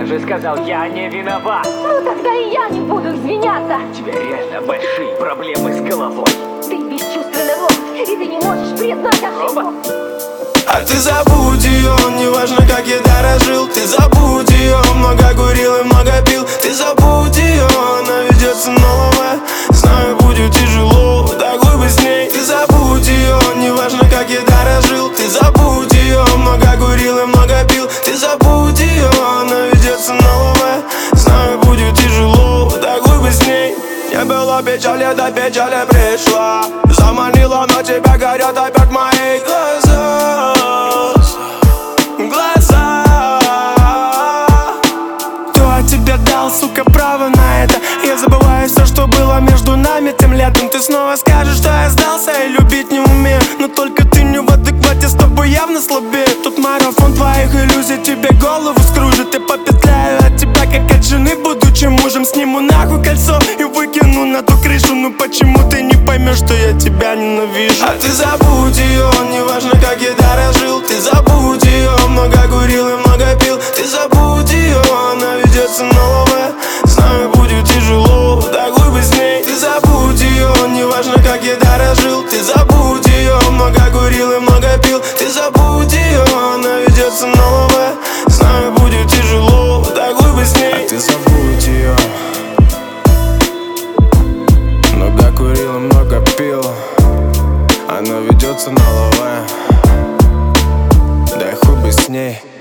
Я же сказал, я не виноват. Ну тогда и я не буду извиняться. У тебя реально большие проблемы с головой. Ты бесчувственный лох, и ты не можешь признать ошибку. Робот? А ты забудь ее, неважно как я дорожил. Ты забудь ее, много курил и много пил. Ты забудь ее, она ведется новая. Знаю, будет тяжело, такой бы с ней. Ты забудь ее, неважно как я дорожил. Ты забудь ее, много курил и много пил. Ты забудь ее, она ведется новая. Знаю, будет тяжело, такой бы с ней. Не было печали, до печали пришла. Заманила, но тебя горят опять мои глаза. Кто от тебя дал, сука, право на это? Я забываю все, что было между нами тем летом. Ты снова скажешь, что я сдался и любить не умею. Но только ты не в адеквате, с тобой явно слабее. Тут марафон твоих иллюзий, тебе голову скружит. Я попетляю от тебя, как от жены, будучи мужем. Сниму нахуй кольцо и выкину на ту крышу. Ну почему ты не поймешь, что я тебя ненавижу? А ты забудь ее, неважно как я дорожил. Ты забудь ее, много курил и много пил. Ты забудь ее, она ведется новая. Знаю, будет тяжело, такой бы с ней. Ты забудь ее, неважно как я дорожил. Ты забудь ее, много курил и много пил. Ты забудь ее, она ведется новая. Знаю, будет тяжело, такой бы с ней. А ты забудь ее. Много курил и много пил. Она ведется новая. Дай хуй бы с ней.